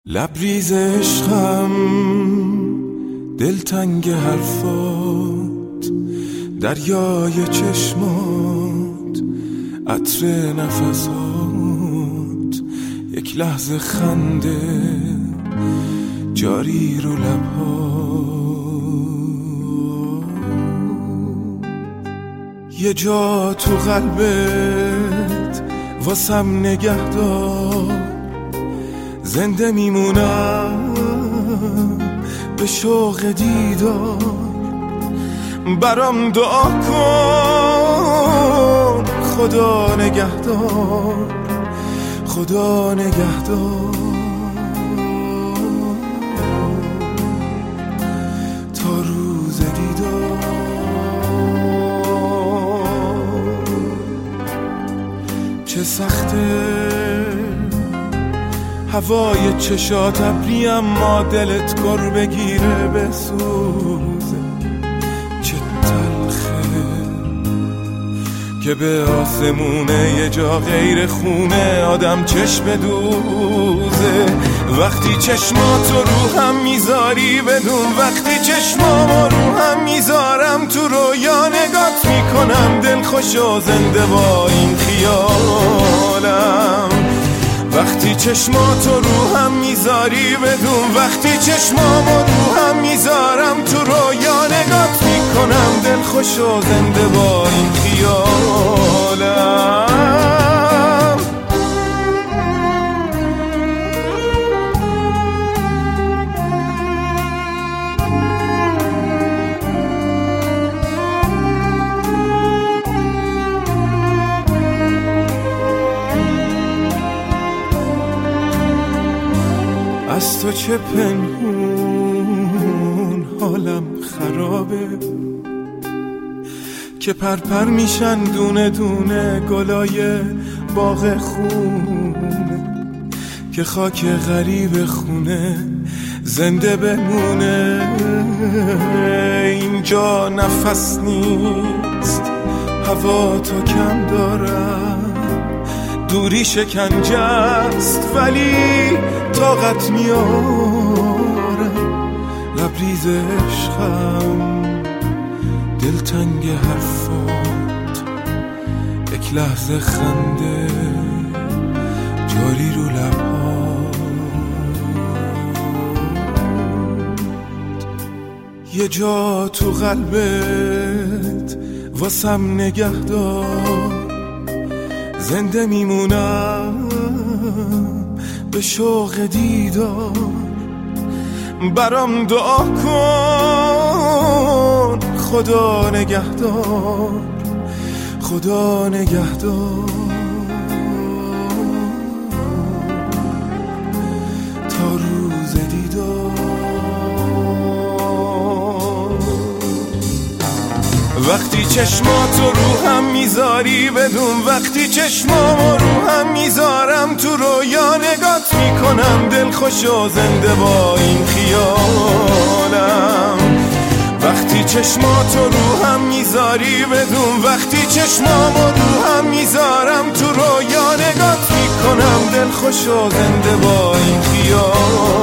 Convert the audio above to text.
لبریز عشقم، دلتنگ حرفات، دریای چشمات، عطر نفسات، یک لحظه خنده جاری رو لبات. یه جا تو قلبت واسم نگه دار، زنده میمونم به شوق دیدار. برام دعا کن، خدا نگهدار، خدا نگهدار تا روز دیدار. چه سخته هوای چشات ابری، اما دلت گر بگیره بسوزه. چه تلخه که به آسمونه یه جا غیر خونه آدم چشم دوزه. وقتی چشماتو رو هم میذاری بدون، وقتی چشمامو رو هم میذارم تو رویا نگات میکنم، دل خوش و زنده با این خیالم. وقتی چشماتو رو هم میذاری بدون، وقتی چشمامو رو هم میذارم تو رویا نگات میکنم، دل خوش و زنده با این خیالم. از تو چه پنهون حالم خرابه، که پرپر میشن دونه دونه گلای باغ خونه، که خاک غریب خونه زنده بمونه. اینجا نفس نیست، هوا تو کم دارم، دوری شکنجه است ولی طاقت میارم. لبریز عشقم، دلتنگ حرفات، یک لحظه خنده جاری رو لبات. یه جا تو قلبت واسم نگه دار، زنده میمونم به شوق دیدار. برام دعا کن، خدا نگهدار، خدا نگهدار تا روز دیدار. وقتی چشماتو رو هم میذاری بدون، وقتی چشمامو رو هم میذارم تو رویا نگات میکنم، دل خوش و زنده با این خیالم. وقتی چشماتو رو هم میذاری بدون، وقتی چشمامو رو هم میذارم تو رویا نگات میکنم، دل خوش و زنده با این خیال.